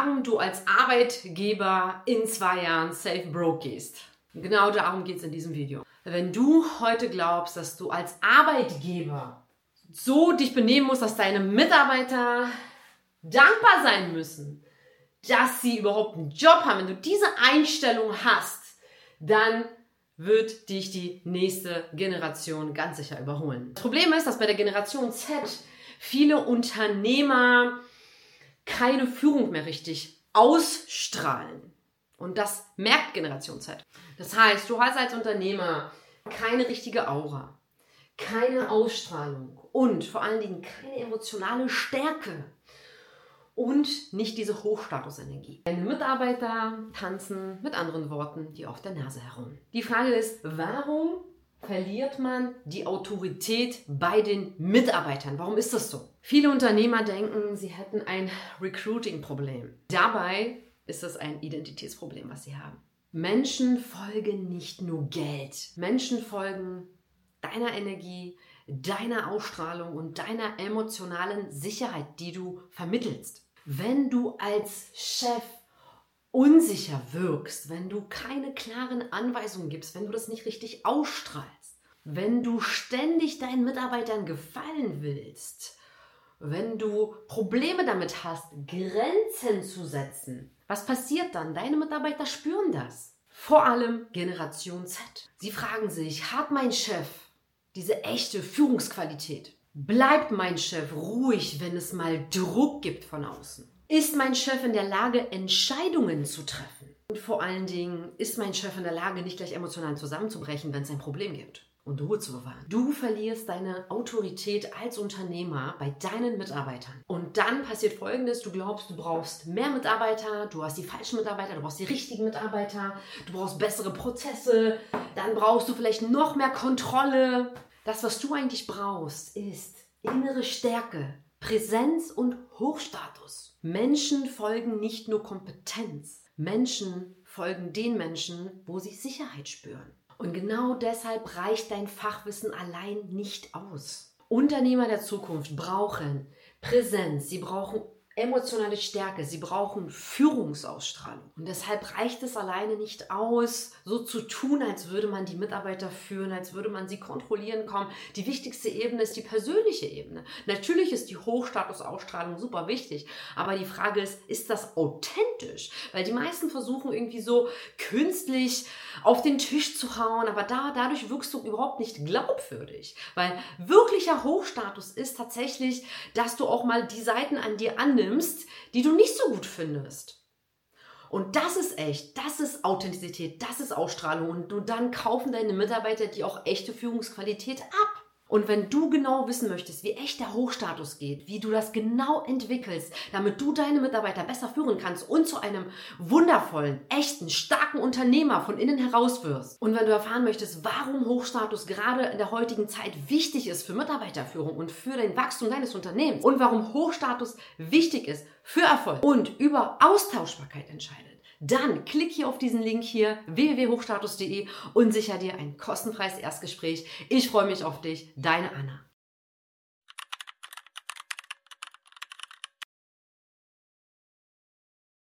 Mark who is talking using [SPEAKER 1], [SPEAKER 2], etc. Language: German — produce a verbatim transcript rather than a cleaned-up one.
[SPEAKER 1] warum du als Arbeitgeber in zwei Jahren safe broke gehst. Genau darum geht es in diesem Video. Wenn du heute glaubst, dass du als Arbeitgeber so dich benehmen musst, dass deine Mitarbeiter dankbar sein müssen, dass sie überhaupt einen Job haben, wenn du diese Einstellung hast, dann wird dich die nächste Generation ganz sicher überholen. Das Problem ist, dass bei der Generation Z viele Unternehmer keine Führung mehr richtig ausstrahlen. Und das merkt Generation Z. Das heißt, du hast als Unternehmer keine richtige Aura, keine Ausstrahlung und vor allen Dingen keine emotionale Stärke und nicht diese Hochstatusenergie. Deine Mitarbeiter tanzen mit anderen Worten die auf der Nase herum. Die Frage ist, warum verliert man die Autorität bei den Mitarbeitern? Warum ist das so? Viele Unternehmer denken, sie hätten ein Recruiting-Problem. Dabei ist das ein Identitätsproblem, was sie haben. Menschen folgen nicht nur Geld. Menschen folgen deiner Energie, deiner Ausstrahlung und deiner emotionalen Sicherheit, die du vermittelst. Wenn du als Chef unsicher wirkst, wenn du keine klaren Anweisungen gibst, wenn du das nicht richtig ausstrahlst, wenn du ständig deinen Mitarbeitern gefallen willst, wenn du Probleme damit hast, Grenzen zu setzen, was passiert dann? Deine Mitarbeiter spüren das. Vor allem Generation Z. Sie fragen sich, hat mein Chef diese echte Führungsqualität? Bleibt mein Chef ruhig, wenn es mal Druck gibt von außen? Ist mein Chef in der Lage, Entscheidungen zu treffen? Und vor allen Dingen, ist mein Chef in der Lage, nicht gleich emotional zusammenzubrechen, wenn es ein Problem gibt? Und Ruhe zu bewahren. Du verlierst deine Autorität als Unternehmer bei deinen Mitarbeitern. Und dann passiert Folgendes, du glaubst, du brauchst mehr Mitarbeiter, du hast die falschen Mitarbeiter, du brauchst die richtigen Mitarbeiter, du brauchst bessere Prozesse, dann brauchst du vielleicht noch mehr Kontrolle. Das, was du eigentlich brauchst, ist innere Stärke, Präsenz und Hochstatus. Menschen folgen nicht nur Kompetenz. Menschen folgen den Menschen, wo sie Sicherheit spüren. Und genau deshalb reicht dein Fachwissen allein nicht aus. Unternehmer der Zukunft brauchen Präsenz, sie brauchen emotionale Stärke, sie brauchen Führungsausstrahlung. Und deshalb reicht es alleine nicht aus, so zu tun, als würde man die Mitarbeiter führen, als würde man sie kontrollieren kommen. Die wichtigste Ebene ist die persönliche Ebene. Natürlich ist die Hochstatusausstrahlung super wichtig, aber die Frage ist, ist das authentisch? Weil die meisten versuchen irgendwie so künstlich auf den Tisch zu hauen, aber da, dadurch wirkst du überhaupt nicht glaubwürdig. Weil wirklicher Hochstatus ist tatsächlich, dass du auch mal die Seiten an dir annimmst, die du nicht so gut findest. Und das ist echt, das ist Authentizität, das ist Ausstrahlung. Und du, dann kaufen deine Mitarbeiter die auch echte Führungsqualität ab. Und wenn du genau wissen möchtest, wie echt der Hochstatus geht, wie du das genau entwickelst, damit du deine Mitarbeiter besser führen kannst und zu einem wundervollen, echten, starken Unternehmer von innen heraus wirst. Und wenn du erfahren möchtest, warum Hochstatus gerade in der heutigen Zeit wichtig ist für Mitarbeiterführung und für den Wachstum deines Unternehmens und warum Hochstatus wichtig ist für Erfolg und über Austauschbarkeit entscheidet, dann klick hier auf diesen Link hier, w w w punkt hochstatus punkt de und sicher dir ein kostenfreies Erstgespräch. Ich freue mich auf dich, deine Anna.